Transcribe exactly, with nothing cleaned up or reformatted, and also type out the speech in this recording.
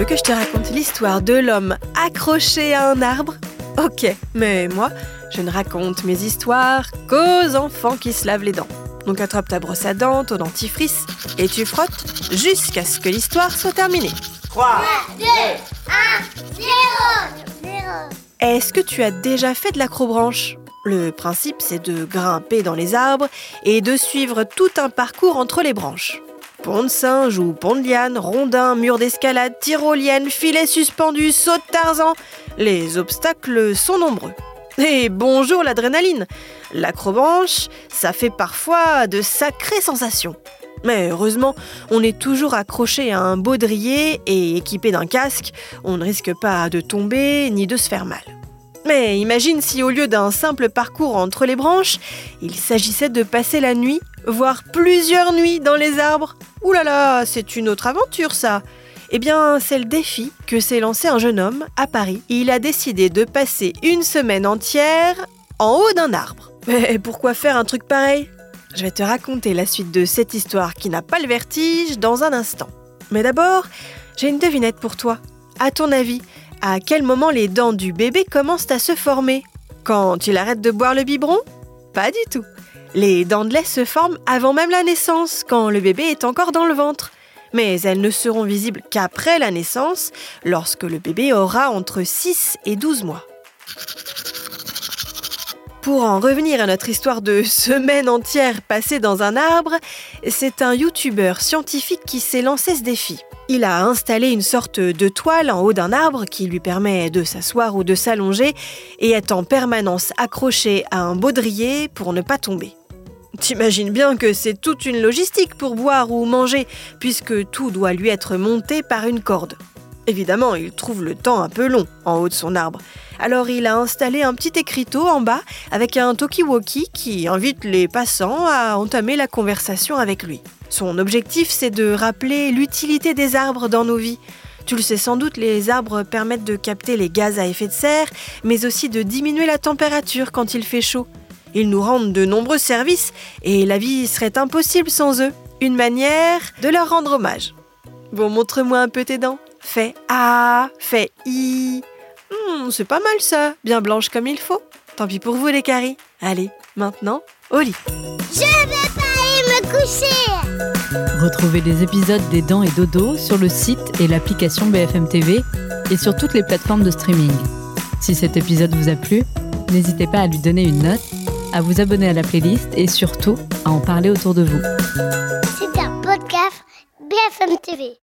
veux que je te raconte l'histoire de l'homme accroché à un arbre ? Ok, mais moi, je ne raconte mes histoires qu'aux enfants qui se lavent les dents. Donc attrape ta brosse à dents, ton dentifrice, et tu frottes jusqu'à ce que l'histoire soit terminée. trois, deux, un, zéro. Est-ce que tu as déjà fait de l'acrobranche ? Le principe, c'est de grimper dans les arbres et de suivre tout un parcours entre les branches. Pont de singe ou pont de liane, rondin, mur d'escalade, tyrolienne, filet suspendu, saut de Tarzan. Les obstacles sont nombreux. Et bonjour l'adrénaline. L'acrobranche, ça fait parfois de sacrées sensations. Mais heureusement, on est toujours accroché à un baudrier et équipé d'un casque. On ne risque pas de tomber ni de se faire mal. Mais imagine si au lieu d'un simple parcours entre les branches, il s'agissait de passer la nuit, voire plusieurs nuits dans les arbres. Ouh là là, c'est une autre aventure ça. Eh bien, c'est le défi que s'est lancé un jeune homme à Paris. Il a décidé de passer une semaine entière en haut d'un arbre. Mais pourquoi faire un truc pareil ? Je vais te raconter la suite de cette histoire qui n'a pas le vertige dans un instant. Mais d'abord, j'ai une devinette pour toi. À ton avis, à quel moment les dents du bébé commencent à se former ? Quand il arrête de boire le biberon ? Pas du tout. Les dents de lait se forment avant même la naissance, quand le bébé est encore dans le ventre. Mais elles ne seront visibles qu'après la naissance, lorsque le bébé aura entre six et douze mois. Pour en revenir à notre histoire de semaine entière passée dans un arbre, c'est un youtubeur scientifique qui s'est lancé ce défi. Il a installé une sorte de toile en haut d'un arbre qui lui permet de s'asseoir ou de s'allonger et est en permanence accroché à un baudrier pour ne pas tomber. T'imagines bien que c'est toute une logistique pour boire ou manger, puisque tout doit lui être monté par une corde. Évidemment, il trouve le temps un peu long en haut de son arbre. Alors il a installé un petit écriteau en bas avec un talkie-walkie qui invite les passants à entamer la conversation avec lui. Son objectif, c'est de rappeler l'utilité des arbres dans nos vies. Tu le sais sans doute, les arbres permettent de capter les gaz à effet de serre, mais aussi de diminuer la température quand il fait chaud. Ils nous rendent de nombreux services et la vie serait impossible sans eux. Une manière de leur rendre hommage. Bon, montre-moi un peu tes dents. Fais A, fais I. Hmm, c'est pas mal ça, bien blanche comme il faut. Tant pis pour vous les caries. Allez, maintenant, au lit. Je vais pas aller me coucher. Retrouvez les épisodes des Dents et Dodo sur le site et l'application B F M T V et sur toutes les plateformes de streaming. Si cet épisode vous a plu, n'hésitez pas à lui donner une note, à vous abonner à la playlist et surtout à en parler autour de vous. C'est un podcast B F M T V.